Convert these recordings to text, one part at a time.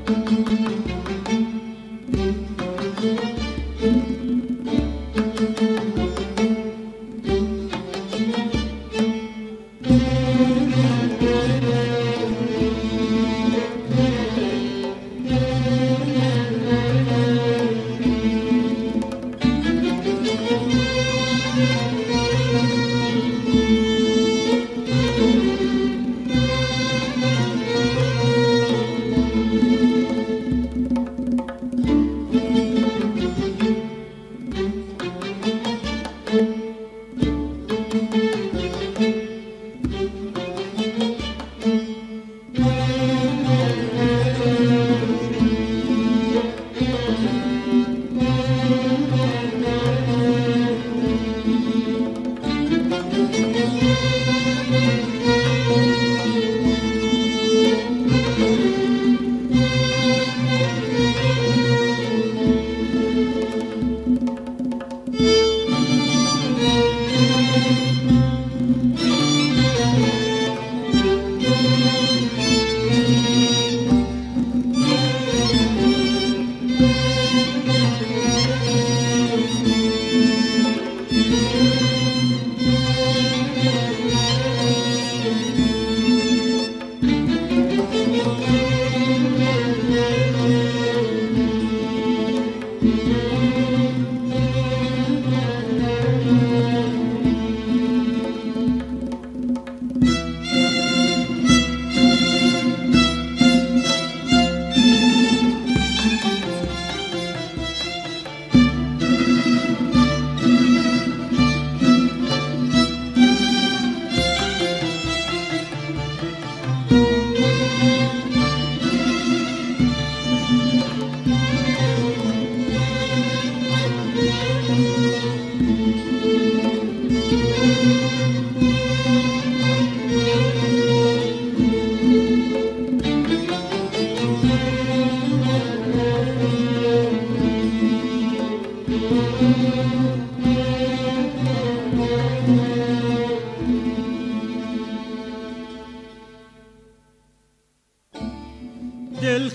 دل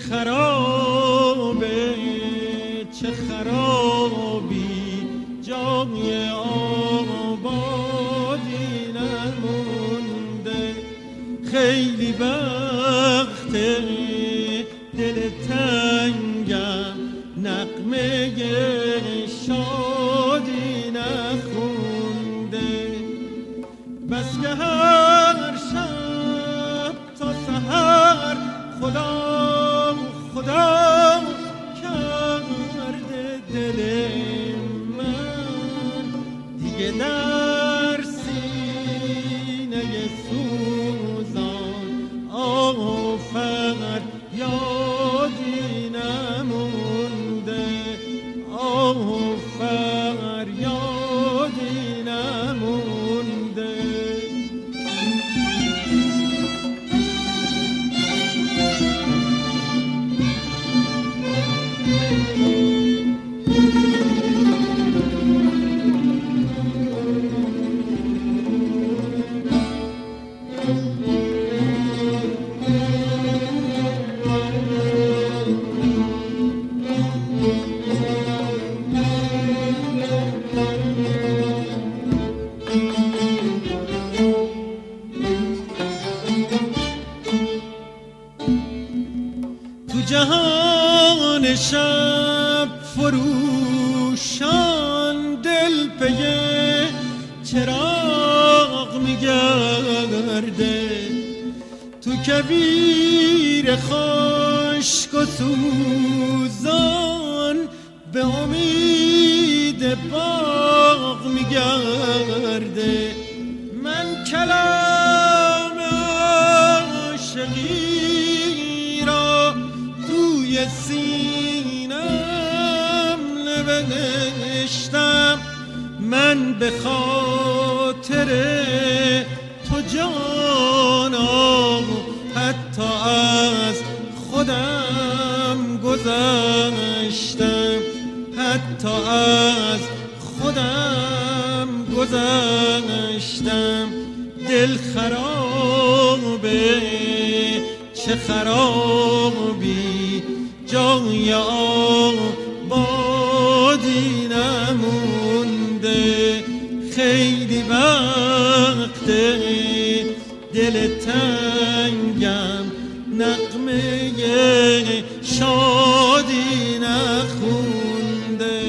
خرابه چه خرابی جای آبادی نمونده، خیلی وقته دل تنگم نغمه شادی نخونده، بس که هر شب تا سحر خدا کرده دل من، دیگه در سینه سوزان آفر یادی نمونده، آفر یادی نمونده. تو جهان شب فروشان دل پی چراغ میگرده، تو کویر خشک و سوزان به امید باغ میگرده. من کلام عاشقی را توی سینم نوشتم، من به خاطر تو جانا حتی از خودم گذشتم، حتی از خودم گذشتم. دل خرابه چه خرابی جای آبادی نمونده. خیلی وقت دل تنگم نغمه شادی نخونده.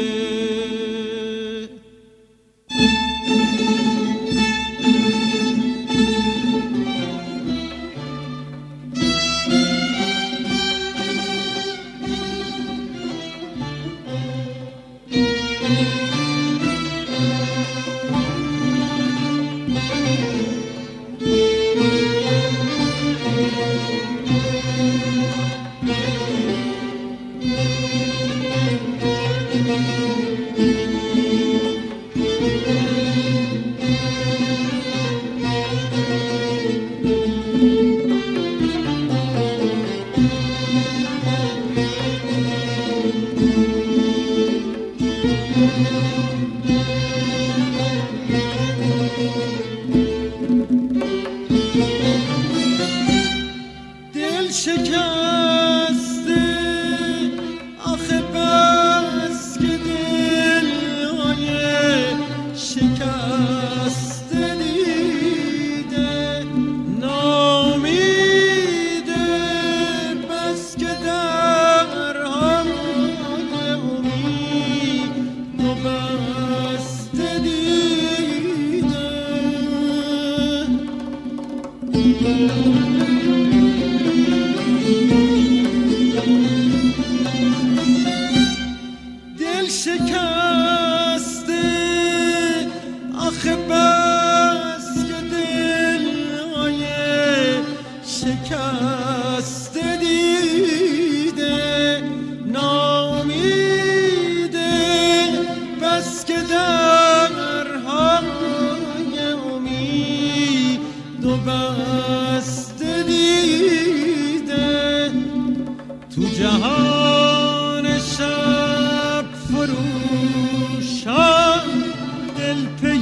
دل شکسته آخه بس که دلهای شکسته دیده. نامیده بس که درهای امید و بسته دیده. دل شکسته آخه بس که دلهای شکسته دیده. نامیده بس که درهای امید و بسته دیده. تو جهان شب فروشان دل پی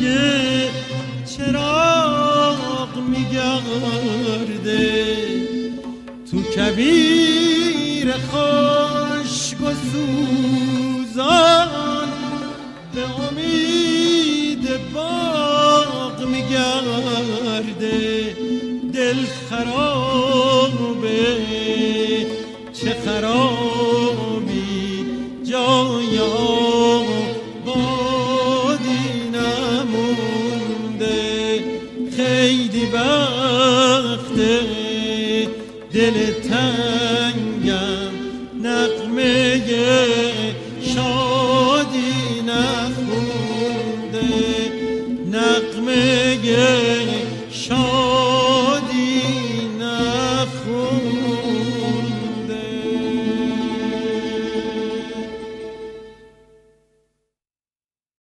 چراغ میگرده. تو کویر خشک و سوزان به امید باغ میگرده. دل خرابه چه خرابی جای آبادی نمونده. خیلی وقت دل تنگم نغمه شادی نخونده. نغمه شادی